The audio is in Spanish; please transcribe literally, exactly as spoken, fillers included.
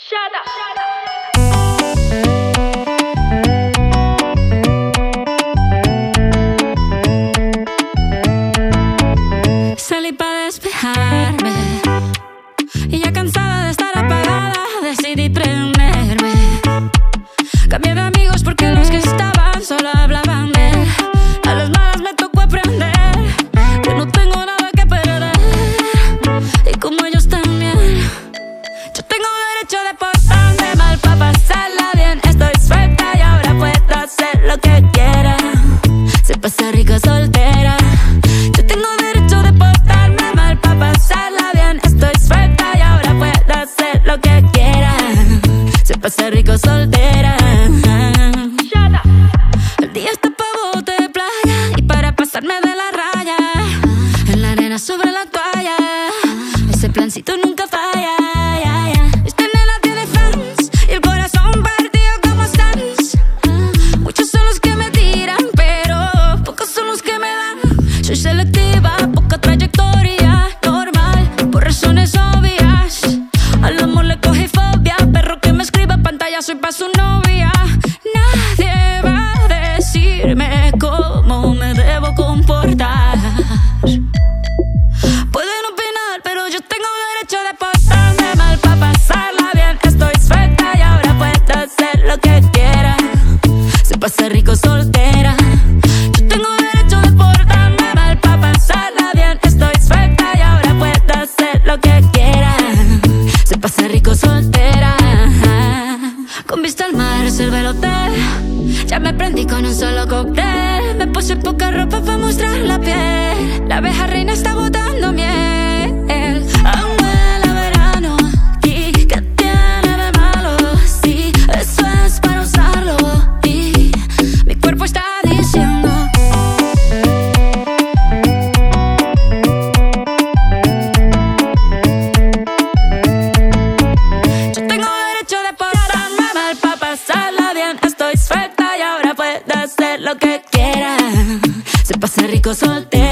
Shut up. Shut up. Salí para despejarme y ya cansada de estar apagada decidí prenderme. Cambié de amigos porque los que estaban solo hablaban de él. A las malas me tocó aprender que no tengo nada que perder, y como ellos también, yo tengo derecho de portarme mal para pasarla bien. Estoy suelta y ahora puedo hacer lo que quiera. Se pasa rico soltera. Yo tengo derecho de portarme mal para pasarla bien. Estoy suelta y ahora puedo hacer lo que quiera. Se pasa rico soltera. El día está pa' bote de playa y para pasarme de la raya, en la arena sobre la toalla, ese plancito nunca falla. Esta nena tiene fans y el corazón partido como Sans. Muchos son los que me tiran, pero pocos son los que me dan. Soy selectiva, poca trayectoria, normal, por razones obvias. Al amor le cogí fobia, perro que me escriba pantalla, soy pa' su novia. Nadie va a decirme cómo me debo comportar. Pueden opinar, pero yo tengo derecho de portarme mal pa' pasarla bien. Estoy suelta y ahora puedo hacer lo que quiera. Se pasa rico soltera. Yo tengo derecho de portarme mal pa' pasarla bien. Estoy suelta y ahora puedo hacer lo que quiera. Se pasa rico soltera. Con vista al mar reservé el hotel. Ya me prendí con un solo cóctel. Me puse poca ropa pa' mostrar la piel. La abeja reina está botando miel. Aún huele a verano. ¿Y qué tiene de malo? Sí, eso es para usarlo. Y mi cuerpo está diciendo: yo tengo derecho de portarme mal pa' pasarla bien. Estoy suelta y ahora puedo hacer lo que quiera. Se pasa rico soltera.